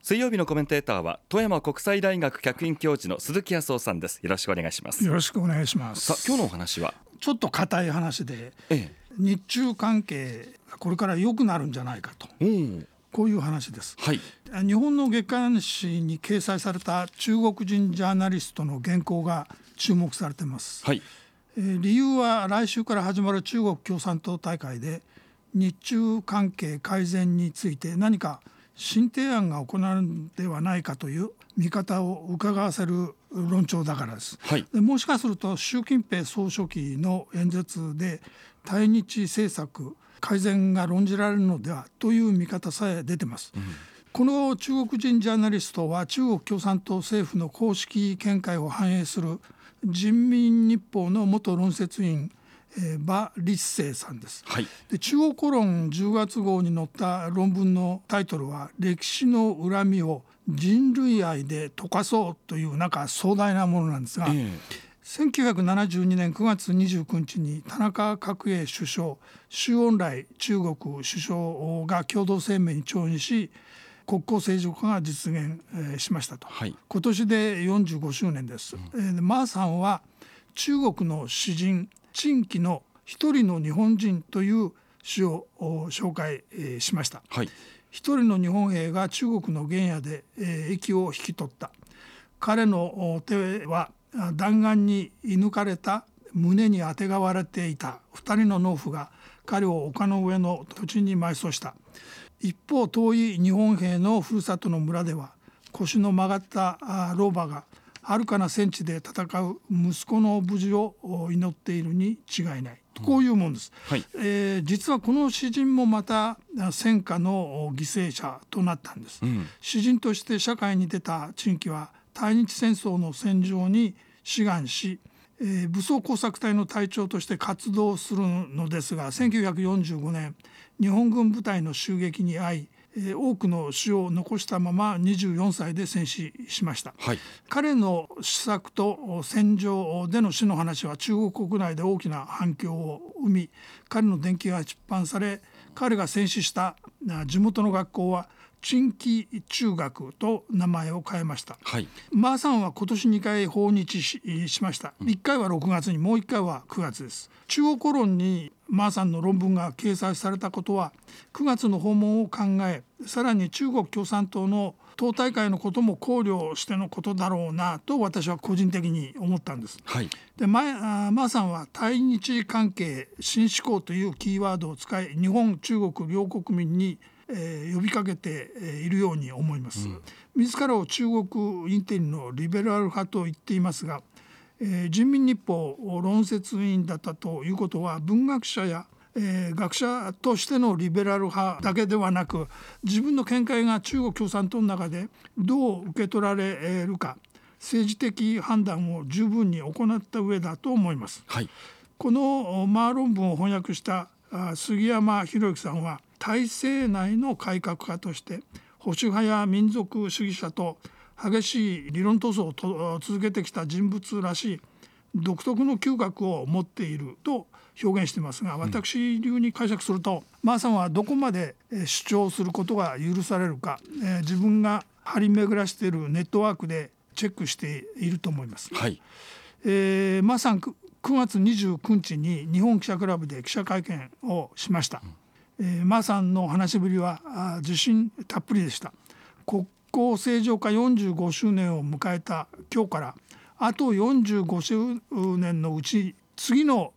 水曜日のコメンテーターは富山国際大学客員教授の鈴木康夫さんです。よろしくお願いします。 よろしくお願いします。 さあ、今日のお話はちょっと固い話で、日中関係がこれから良くなるんじゃないかと、こういう話です。 はい、 日本の月刊誌に掲載された中国人ジャーナリストの原稿が注目されています。 はい、 理由は来週から始まる中国共産党大会で日中関係改善について何か新提案が行われるのではないかという見方を伺わせる論調だからです。 はい、 でもしかすると習近平総書記の演説で対日政策改善が論じられるのではという見方さえ出てます。この中国人ジャーナリストは中国共産党政府の公式見解を反映する人民日報の元論説員馬立成さんです。 はい、 で中国古論10月号に載った論文のタイトルは歴史の恨みを人類愛で溶かそうというなんか壮大なものなんですが、1972年9月29日に田中角栄首相、周恩来中国首相が共同声明に調印し国交正常化が実現しましたと、今年で45周年です。馬さんは中国の詩人陳紀の一人の日本人という詩を紹介しました。一人の日本兵が中国の原野で息を引き取った。彼の手は弾丸に射抜かれた胸にあてがわれていた二人の農夫が彼を丘の上の土地に埋葬した。一方遠い日本兵のふるさとの村では腰の曲がった老婆が遥かな戦地で戦う息子の無事を祈っているに違いない、こういうものです。実はこの詩人もまた戦火の犠牲者となったんです。詩人として社会に出た陳紀は対日戦争の戦場に志願し、武装工作隊の隊長として活動するのですが、1945年日本軍部隊の襲撃に遭い多くの死を残したまま24歳で戦死しました。彼の詩作と戦場での死の話は中国国内で大きな反響を生み、彼の伝記が出版され、彼が戦死した地元の学校は陳紀中学と名前を変えました。馬さんは今年2回訪日 しました。1回は6月に、もう1回は9月です。中国古論に馬さんの論文が掲載されたことは9月の訪問を考え、さらに中国共産党の党大会のことも考慮してのことだろうなと私は個人的に思ったんです。で馬さんは対日関係新志向というキーワードを使い、日本中国両国民に呼びかけているように思います。自らを中国インテリのリベラル派と言っていますが、人民日報論説員だったということは文学者や学者としてのリベラル派だけではなく、自分の見解が中国共産党の中でどう受け取られるか政治的判断を十分に行った上だと思います。この論文を翻訳した杉山博之さんは体制内の改革家として保守派や民族主義者と激しい理論闘争を続けてきた人物らしい独特の嗅覚を持っていると表現していますが、私流に解釈すると馬さんはどこまで主張することが許されるか、自分が張り巡らしているネットワークでチェックしていると思います。馬さん9月29日に日本記者クラブで記者会見をしました。馬さんの話しぶりは自信たっぷりでした。国交正常化45周年を迎えた今日からあと45周年のうち次の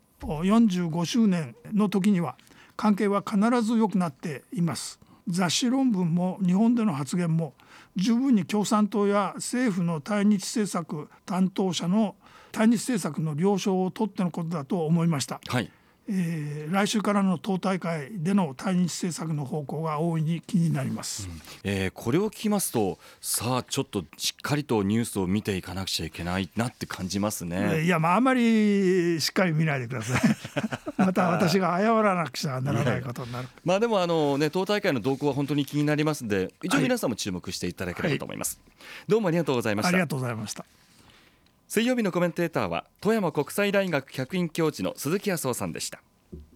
45周年の時には関係は必ず良くなっています。雑誌論文も日本での発言も十分に共産党や政府の対日政策担当者の対日政策の了承を取ってのことだと思いました。来週からの党大会での対日政策の方向が大いに気になります。 これを聞きますと、さあちょっとしっかりとニュースを見ていかなくちゃいけないなって感じますね。 あんまりしっかり見ないでくださいまた私が謝らなくちゃならないことになる。 でも党大会の動向は本当に気になりますので、一応皆さんも注目していただければと思います。どうもありがとうございました。 ありがとうございました。 水曜日のコメンテーターは富山国際大学客員教授の鈴木康夫さんでした。